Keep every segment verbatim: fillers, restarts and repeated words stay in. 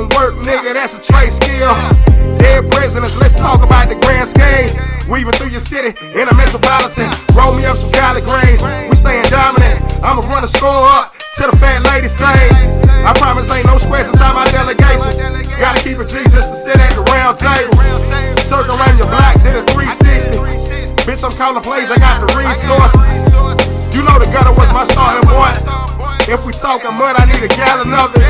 some work, nigga, that's a trade skill. Dead presidents, let's talk about the grand scheme. Weaving through your city in a metropolitan. Roll me up some collard greens, we staying dominant. I'ma run the score up till the fat lady sing. I promise ain't no squares inside my delegation. Gotta keep it G just to sit at the round table. Circle around your block, did a three sixty. Bitch, I'm calling plays, I got the resources. You know the gutter was my starting point. If we talking mud, I need a gallon of it.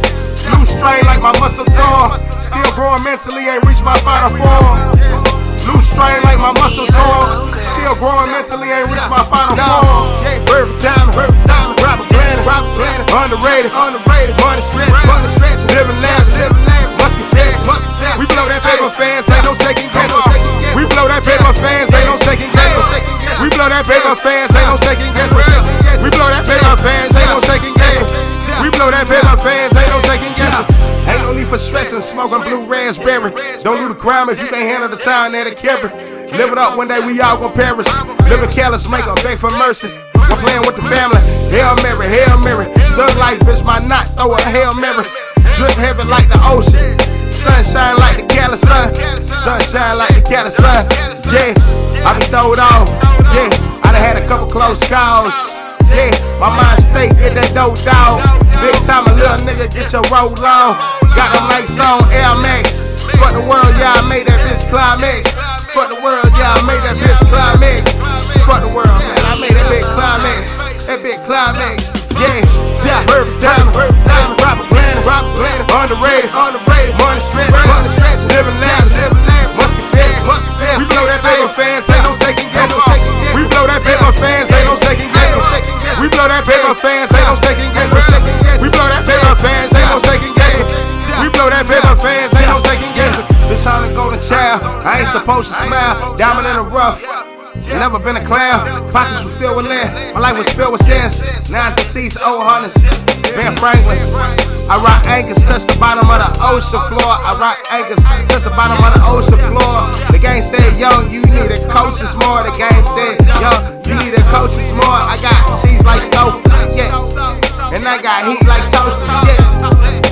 Loose strain like my muscle tore. Still growing mentally, ain't reached my final form. Loose strain like my muscle tore. Still growing mentally, ain't reached my final form. Perfect time, perfect time. Drop a planet, drop a planet. Underrated, underrated. Money stretch, money stretch. Living lavish, living lavish. Must confess, must confess. We blow that paper, fans, ain't no second guessing. We blow that paper, fans, ain't no second guessing. We blow that paper, fans, ain't no second guessing. We blow that paper, fans, ain't no second guessing. We blow that paper, fans, ain't no second guessing. Ain't no need for stressing, smoking blue raspberry. Don't do the crime if you can't handle the time that it carry. Live it up, one day we all gon' perish. Living careless, make a beg for mercy. I'm playing with the family. Hail Mary, Hail Mary. Look like bitch, my knot, throw a Hail Mary. Drip heavy like the ocean. Sunshine like the Cali sun. Sunshine like the Cali sun. Yeah, I be throwed off. Yeah, I done had a couple close calls. Yeah, my mind state, get that dope dog. Big time a little nigga, get your roll on. Got them lights on, Air Max. Fuck the world, yeah, I made that bitch climax. Fuck the world, yeah, I made that bitch climax. Fuck the world, man, I made that bitch climax. That bitch climax, yeah. Yeah, perfect time, perfect time. Drop a planet, drop a planet. Underrated, underrated. Money stretch, money stretch. Living lavish, living lavish. Must confess, must confess. We blow that paper, fans, ain't no second guessing. We blow that paper, fans, ain't no second guessing. We blow that paper, fans, ain't no second guessing. We blow that paper, fans, ain't no second guessing. We blow that paper, fans, ain't no second guessing. This how the golden child, I ain't supposed to smile. Diamond in the rough, never been a clown. Pockets were filled with lead, my life was filled with sins. Now it's deceased, old hunters, Ben Franklin. I rock anchors, touch the bottom of the ocean floor. I rock anchors, touch the bottom of the ocean floor. The game said, young, you need a coaches more. The game said, young, you need a coaches more. I got cheese like Stouffer's, yeah. And I got heat like toasters, yeah.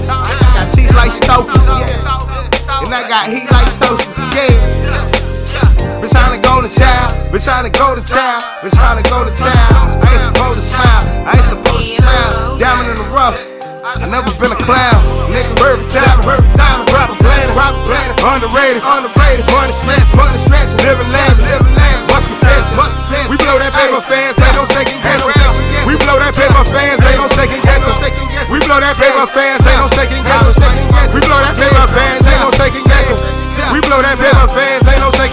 I got cheese like Stouffer's, yeah. And I got heat like toasters, yeah. Bitch, I'm the golden child. Bitch, I'm the golden child. Bitch, I'm the golden child. I ain't supposed to smile. I ain't supposed to smile. Diamond in the rough. I never been a clown. Nigga, perfect time, perfect time. Drop a planet, drop a planet. Underrated, underrated. Money stretch, money stretch. Living lavish, living lavish. Must confess, must confess. We blow that paper, fans, ain't no second guessing. We blow that paper, fans, ain't no second guessing. We blow that paper, fans, ain't no second guessing. We blow that paper, fans, ain't no second guessing. We blow that paper, fans, ain't no second guessing.